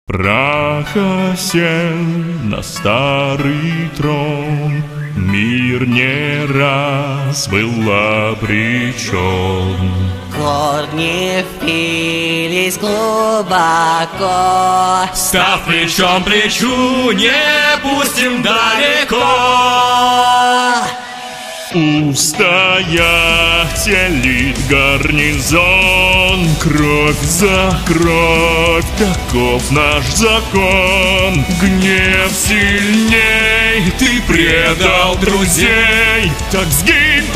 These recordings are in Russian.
Праха сел на старый трон, мир не раз был обречен. Корни впились глубоко, Став плечом к плечу, не пустим далеко. Устоять телит гарнизон, кровь за кровь, таков наш закон. Гнев сильней, ты предал друзей, так сгинь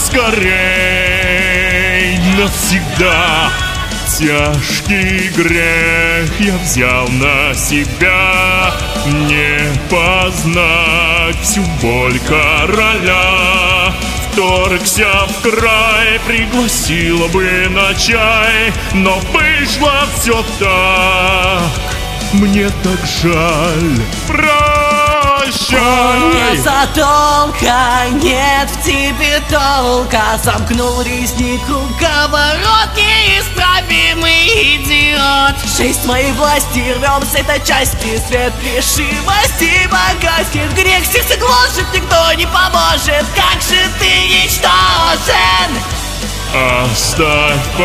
поскорей навсегда. Тяжкий грех я взял на себя, не познать всю боль короля. Вторгся в край, пригласила бы на чай, но вышло все так, мне так жаль. Прощай! не задолго, нет в тебе толка. Замкнул резни круговорот, неисправимый идиот. Жизнь моей власти, рвем с этой части свет решимости богатских. Грех сердце гложет, никто не поможет. Как же ты ничтожен! Оставь в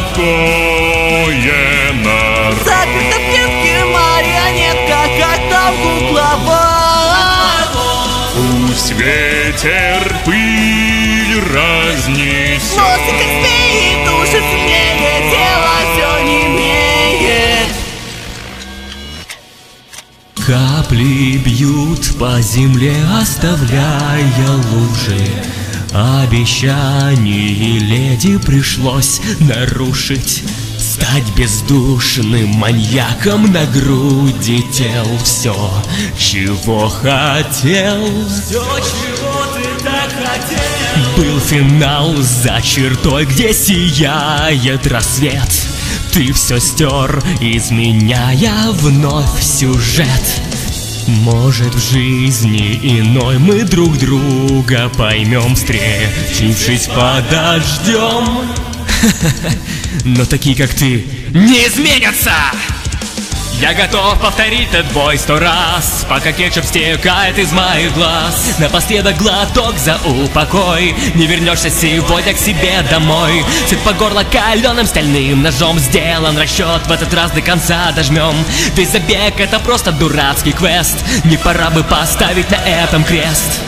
покое народ. Заперта в клетке марионетка, как там кукловод. Пусть ветер пыль разнесет. Мозг спеет, души сильнее, тело все не имеет. Капли бьют по земле, оставляя лужи. Обещание леди пришлось нарушить. Стать бездушным маньяком на груди тел. Все, чего хотел. Все, чего ты так хотел. Был финал за чертой, где сияет рассвет. Ты все стер, изменяя вновь сюжет. Может, в жизни иной мы друг друга поймем, встретившись подождем. Но такие, как ты, не изменятся! Я готов повторить этот бой 100 раз, пока кетчуп стекает из моих глаз. Напоследок глоток за упокой. Не вернешься сегодня к себе домой. Цвет по горло каленым стальным ножом. Сделан расчет, в этот раз до конца дожмем. Весь забег — это просто дурацкий квест. Не пора бы поставить на этом крест?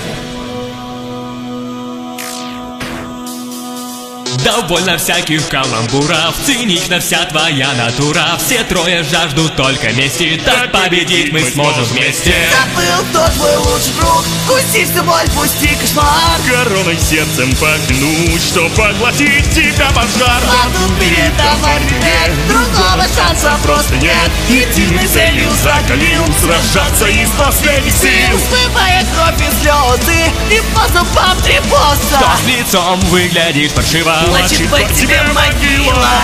Довольно всяких каламбуров, цинична вся твоя натура. Все трое жаждут только мести, так победить мы сможем вместе. Забыл, кто твой лучший друг, пусти всю боль, пусти кошмар. Короной сердцем поклянусь, что поглотить тебя пожар. Ладно, передавай привет, другого шанса просто нет. Единой целью закалил сражаться из последних сил. Смывая кровь и слезы, и по зубам три босса. То с лицом выглядишь паршиво, Значит, быть тебе могила.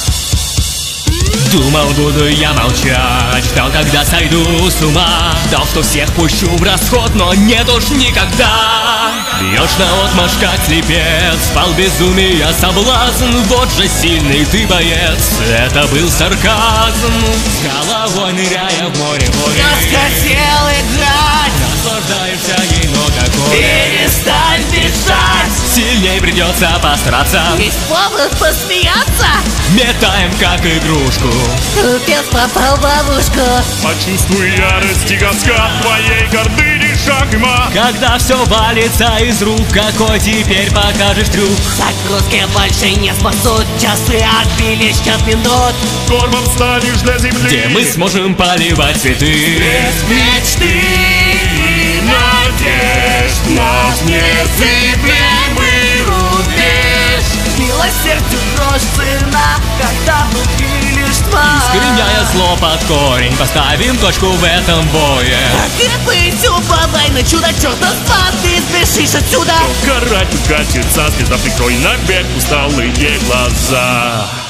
Думал, буду я молчать, ждал, когда сойду с ума. Ждал, что всех пущу в расход, но нет уж никогда. Бьешь наотмашь, как слепец, спал безумия соблазн. Вот же сильный ты боец, это был сарказм. С головой ныряя в море боли, Я хотел играть, наслаждаешься ей, но какой перестань бежать. сильней придется постараться. Есть повод посмеяться. Метаем, как игрушку. Глупец попал в ловушку. Почувствуй ярость и каскад твоей гордыни шаг и мат. Когда все валится из рук, какой теперь покажешь трюк? Загрузки больше не спасут, часы отбили счет минут. Кормом станешь для земли, Где мы сможем поливать цветы? без мечты и надежд наш незыблемый рубеж. Милосердию дрожь сына, когда внутри лишь тьма. Искореняя зло под корень, поставим точку в этом бое. Как и быть упавай на чудо, чертовства, ты сбежишь отсюда. Карать катится, слеза прикрой на бег усталые глаза.